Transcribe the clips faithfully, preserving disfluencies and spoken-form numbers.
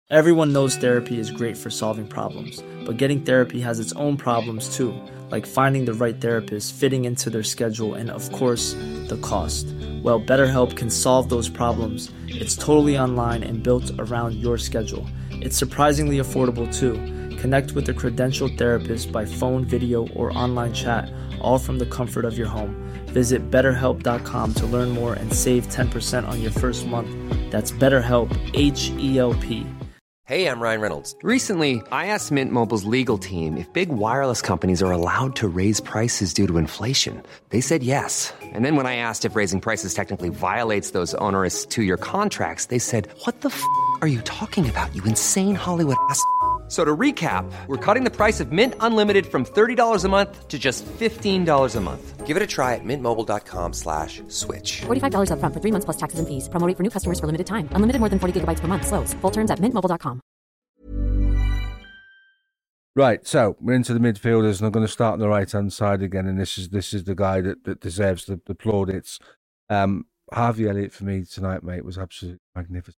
Everyone knows therapy is great for solving problems, but getting therapy has its own problems too, like finding the right therapist, fitting into their schedule, and of course, the cost. Well, BetterHelp can solve those problems. It's totally online and built around your schedule. It's surprisingly affordable too. Connect with a credentialed therapist by phone, video, or online chat, all from the comfort of your home. Visit better help dot com to learn more and save ten percent on your first month. That's BetterHelp, H E L P. Hey, I'm Ryan Reynolds. Recently, I asked Mint Mobile's legal team if big wireless companies are allowed to raise prices due to inflation. They said yes. And then when I asked if raising prices technically violates those onerous two-year contracts, they said, what the f*** are you talking about, you insane Hollywood ass f- So to recap, we're cutting the price of Mint Unlimited from thirty dollars a month to just fifteen dollars a month. Give it a try at mintmobile.com slash switch. forty-five dollars up front for three months plus taxes and fees. Promo rate for new customers for limited time. Unlimited more than forty gigabytes per month. Slows full terms at mint mobile dot com. Right, so we're into the midfielders, and I'm going to start on the right-hand side again, and this is this is the guy that, that deserves the, the plaudits. Um, Harvey Elliott, for me tonight, mate, was absolutely magnificent.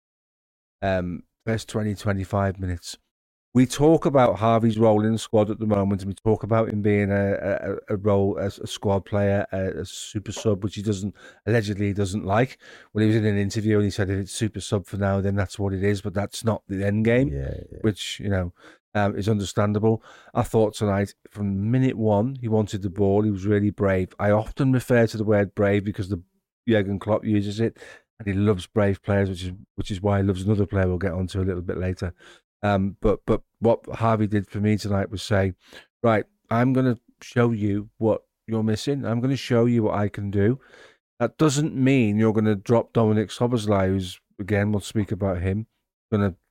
Um, first twenty, twenty-five minutes. We talk about Harvey's role in the squad at the moment, and we talk about him being a, a, a role as a squad player, a, a super sub, which he doesn't, allegedly he doesn't like. When he was in an interview and he said if it's super sub for now, then that's what it is, but that's not the end game, yeah, yeah. which, you know, um, is understandable. I thought tonight, from minute one, he wanted the ball. He was really brave. I often refer to the word brave because the Jurgen Klopp uses it, and he loves brave players, which is which is why he loves another player we'll get onto a little bit later. Um, but but what Harvey did for me tonight was say, right, I'm going to show you what you're missing. I'm going to show you what I can do. That doesn't mean you're going to drop Dominic Szoboszlai, who's, again, we'll speak about him, going to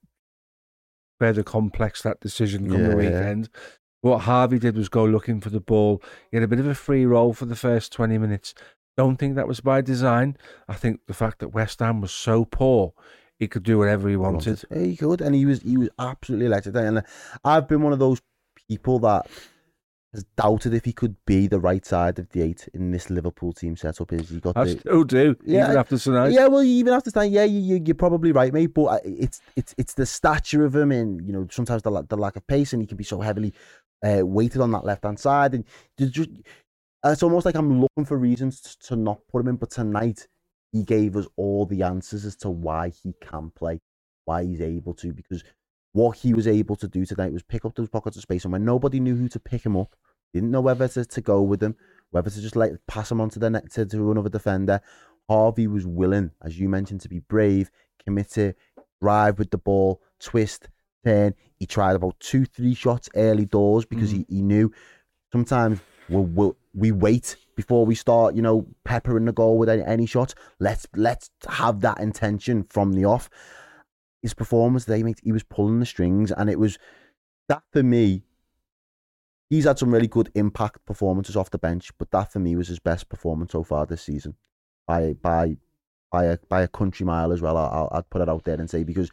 further complex that decision come yeah, the weekend. Yeah. What Harvey did was go looking for the ball. He had a bit of a free roll for the first twenty minutes. Don't think that was by design. I think the fact that West Ham was so poor, he could do whatever he wanted. Yeah, he could, and he was he was absolutely electric. And I've been one of those people that has doubted if he could be the right side of the eight in this Liverpool team setup. Is he got? I the, still do, yeah, even after tonight. Yeah, well, even after tonight, yeah, you, you, you're probably right, mate. But it's it's it's the stature of him, and you know sometimes the the lack of pace, and he can be so heavily uh, weighted on that left hand side, and just it's almost like I'm looking for reasons to not put him in. But tonight, he gave us all the answers as to why he can play, why he's able to, because what he was able to do tonight was pick up those pockets of space, and when nobody knew who to pick him up, didn't know whether to, to go with him, whether to just like pass him on to the net to, to another defender, Harvey was willing, as you mentioned, to be brave, committed, drive with the ball, twist, turn. He tried about two, three shots early doors because mm. he, he knew sometimes we'll, we'll, we wait before we start, you know, peppering the goal with any, any shots. Let's let's have that intention from the off. His performance today, mate, he was pulling the strings, and it was that for me. He's had some really good impact performances off the bench, but that for me was his best performance so far this season, by by by a by a country mile as well. I'll, I'd put it out there and say, because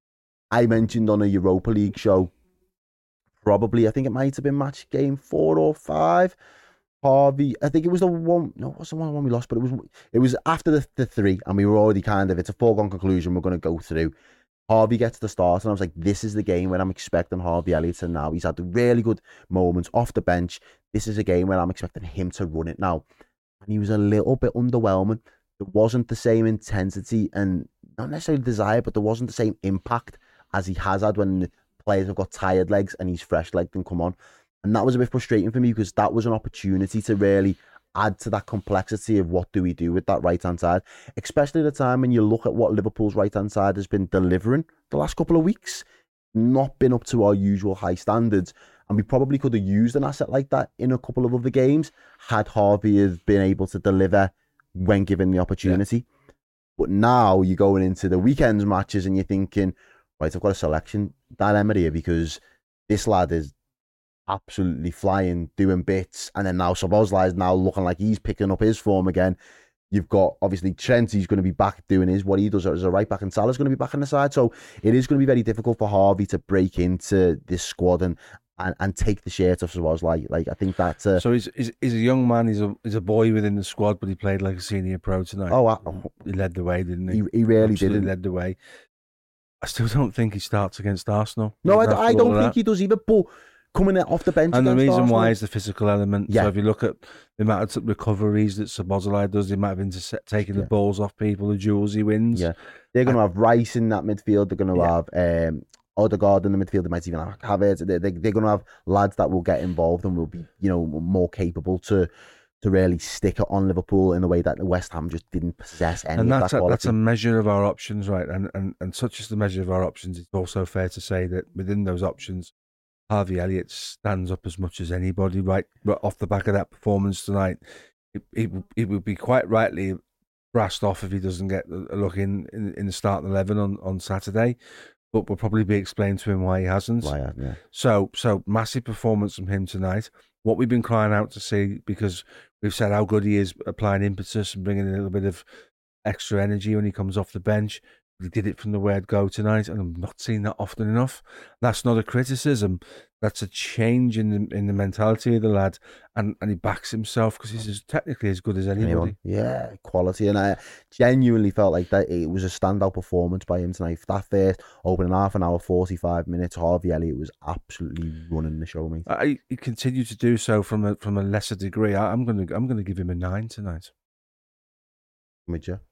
I mentioned on a Europa League show, probably I think it might have been match game four or five. Harvey, I think it was the one. No, it wasn't the one we lost, but it was it was after the, the three, and we were already kind of, it's a foregone conclusion we're going to go through. Harvey gets the start, and I was like, this is the game when I'm expecting Harvey Elliott, and now he's had really good moments off the bench. This is a game where I'm expecting him to run it now. And he was a little bit underwhelming. There wasn't the same intensity and not necessarily desire, but there wasn't the same impact as he has had when the players have got tired legs and he's fresh-legged and come on. And that was a bit frustrating for me, because that was an opportunity to really add to that complexity of what do we do with that right-hand side, especially at a time when you look at what Liverpool's right-hand side has been delivering the last couple of weeks, not been up to our usual high standards. And we probably could have used an asset like that in a couple of other games had Harvey have been able to deliver when given the opportunity. Yeah. But now you're going into the weekend's matches and you're thinking, right, I've got a selection dilemma here, because this lad is absolutely flying, doing bits, and then now Szoboszlai is now looking like he's picking up his form again. You've got, obviously, Trent, he's going to be back doing his, what he does as a right back, and Salah's going to be back on the side. So it is going to be very difficult for Harvey to break into this squad and and, and take the shirt off Szoboszlai. Like, I think that's... Uh, so he's, he's, he's a young man, he's a he's a boy within the squad, but he played like a senior pro tonight. Oh, I, he led the way, didn't he? He, he really Absolutely did. led the way. I still don't think he starts against Arsenal. No, I, I don't think that. he does either. But coming off the bench, and the reason Arsenal, why is the physical element. Yeah. So if you look at the amount of recoveries that Szoboszlai does, the amount of interse- taking yeah. the balls off people, the duels he wins. Yeah, they're going to have Rice in that midfield. They're going to Yeah. have um, Odegaard in the midfield. They might even have Havertz. They, they, they're going to have lads that will get involved and will be, you know, more capable to to really stick it on Liverpool in a way that West Ham just didn't possess any and of that's that a, quality. that's a measure of our options, right? And, and and such is the measure of our options. It's also fair to say that within those options, Harvey Elliott stands up as much as anybody. Right, right off the back of that performance tonight, it it, it would be quite rightly brassed off if he doesn't get a look in in, in the starting eleven on, on Saturday. But will probably be explained to him why he hasn't. Why, yeah. So, so massive performance from him tonight. What we've been crying out to see, because we've said how good he is applying impetus and bringing a little bit of extra energy when he comes off the bench. He did it from the word go tonight, and I'm not seeing that often enough. That's not a criticism. That's a change in the in the mentality of the lad, and, and he backs himself because he's as, technically as good as anybody. Anyone. Yeah, quality. And I genuinely felt like that it was a standout performance by him tonight. That first opening half an hour, forty-five minutes, Harvey Elliott was absolutely running the show, mate. I, he continued to do so from a from a lesser degree. I, I'm gonna I'm gonna give him a nine tonight. Would you?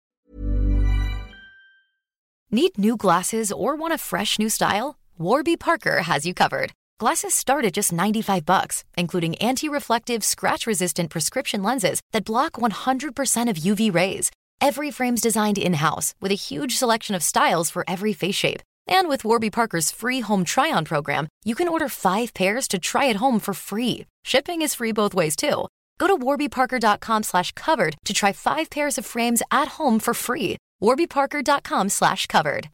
Need new glasses or want a fresh new style? Warby Parker has you covered. Glasses start at just ninety-five bucks, including anti-reflective, scratch-resistant prescription lenses that block one hundred percent of U V rays. Every frame's designed in-house with a huge selection of styles for every face shape. And with Warby Parker's free home try-on program, you can order five pairs to try at home for free. Shipping is free both ways, too. Go to warbyparker.com slash covered to try five pairs of frames at home for free. warbyparker.com slash covered.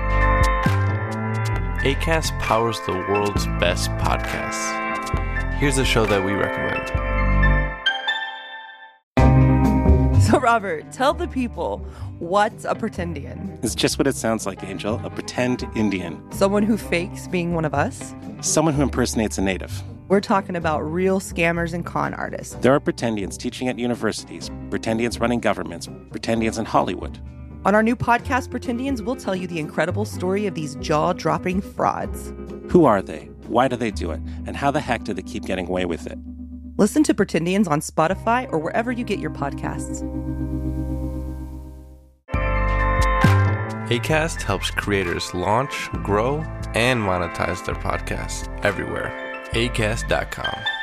Acast powers the world's best podcasts. Here's a show that we recommend. So, Robert, tell the people, what's a pretendian? It's just what it sounds like, Angel. A pretend Indian. Someone who fakes being one of us? Someone who impersonates a native. We're talking about real scammers and con artists. There are pretendians teaching at universities, pretendians running governments, pretendians in Hollywood. On our new podcast, Pretendians, we'll tell you the incredible story of these jaw-dropping frauds. Who are they? Why do they do it? And how the heck do they keep getting away with it? Listen to Pretendians on Spotify or wherever you get your podcasts. Acast helps creators launch, grow, and monetize their podcasts everywhere. Acast dot com.